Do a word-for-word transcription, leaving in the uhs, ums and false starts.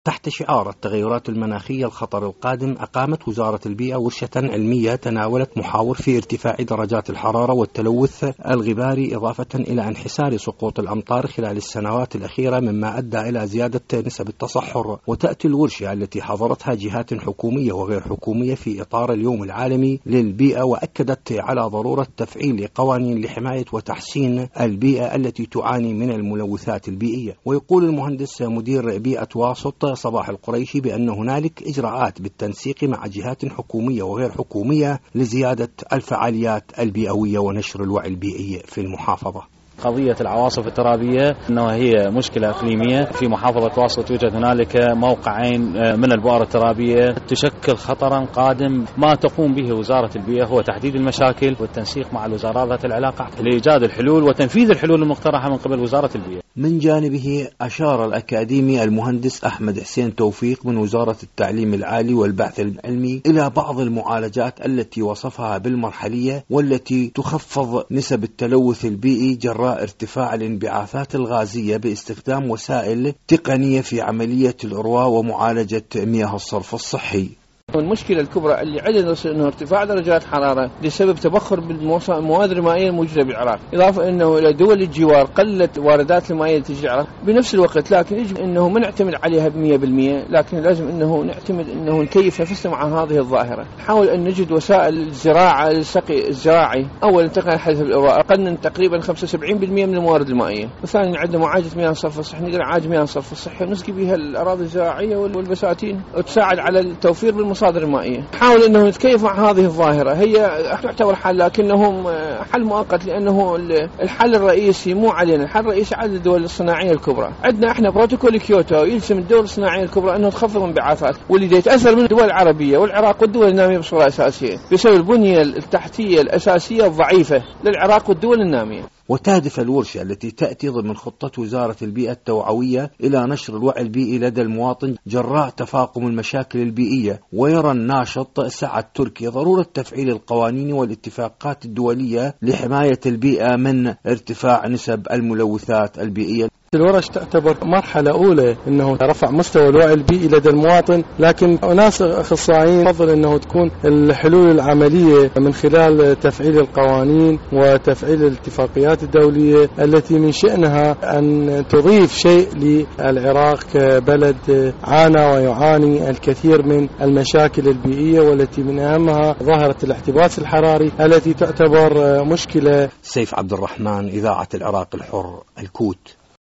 تحت شعار التغيرات المناخية الخطر القادم، أقامت وزارة البيئة ورشة علمية تناولت محاور في ارتفاع درجات الحرارة والتلوث الغباري، إضافة إلى انحسار سقوط الأمطار خلال السنوات الأخيرة مما أدى إلى زيادة نسب التصحر. وتأتي الورشة التي حضرتها جهات حكومية وغير حكومية في إطار اليوم العالمي للبيئة، وأكدت على ضرورة تفعيل قوانين لحماية وتحسين البيئة التي تعاني من الملوثات البيئية. ويقول المهندس مدير بيئة واسط صباح القريشي بأن هنالك إجراءات بالتنسيق مع جهات حكومية وغير حكومية لزيادة الفعاليات البيئوية ونشر الوعي البيئي في المحافظة. قضية العواصف الترابية أنه هي مشكلة إقليمية. في محافظة واسط يوجد هنالك موقعين من البؤر الترابية تشكل خطرا قادم. ما تقوم به وزارة البيئة هو تحديد المشاكل والتنسيق مع الوزارات ذات العلاقة لإيجاد الحلول وتنفيذ الحلول المقترحة من قبل وزارة البيئة. من جانبه أشار الأكاديمي المهندس أحمد حسين توفيق من وزارة التعليم العالي والبحث العلمي إلى بعض المعالجات التي وصفها بالمرحلية والتي تخفض نسب التلوث البيئي جراء ارتفاع الانبعاثات الغازية باستخدام وسائل تقنية في عملية الإرواء ومعالجة مياه الصرف الصحي. المشكلة الكبرى اللي عندنا انه ارتفاع درجات حرارة بسبب تبخر بالمواد المائية الموجودة بالعراق، إضافة انه الى دول الجوار قلت واردات المائية اللي تجي العراق بنفس الوقت، لكن يجب انه ما نعتمد عليها بمية بالمية، لكن لازم انه نعتمد انه نكيف نفسنا مع هذه الظاهرة. نحاول ان نجد وسائل الزراعة السقي الزراعي، اولا تقنية حدث الإرواء قنن تقريبا خمسة وسبعين بالمية من الموارد المائية، وثانيا عندنا معالجة مياه الصرف الصحي، نقدر نعالج مياه الصرف الصحي ونسقي بها الأراضي الزراعية والبساتين وتساعد على التوفير بالمصادر المائية. نحاول انه نتكيف مع هذه الظاهرة، هي تعتبر حل لكنه حل مؤقت، لانه الحل الرئيسي مو علينا، الحل الرئيسي على الدول الصناعية الكبرى. عندنا احنا بروتوكول كيوتو يلزم الدول الصناعية الكبرى انه تخفض انبعاثات، واللي يتأثر من الدول العربية والعراق والدول النامية بصورة اساسية بسبب البنية التحتية الاساسية الضعيفة للعراق والدول النامية. وتهدف الورشة التي تأتي ضمن خطة وزارة البيئة التوعوية إلى نشر الوعي البيئي لدى المواطن جراء تفاقم المشاكل البيئية. ويرى الناشط سعد تركي ضرورة تفعيل القوانين والاتفاقات الدولية لحماية البيئة من ارتفاع نسب الملوثات البيئية. الورش تعتبر مرحلة أولى أنه رفع مستوى الوعي البيئي لدى المواطن، لكن ناس أخصائيين يفضل أنه تكون الحلول العملية من خلال تفعيل القوانين وتفعيل الاتفاقيات الدولية التي من شأنها أن تضيف شيء للعراق كبلد عانى ويعاني الكثير من المشاكل البيئية، والتي من أهمها ظاهرة الاحتباس الحراري التي تعتبر مشكلة. سيف عبد الرحمن، إذاعة العراق الحر، الكوت.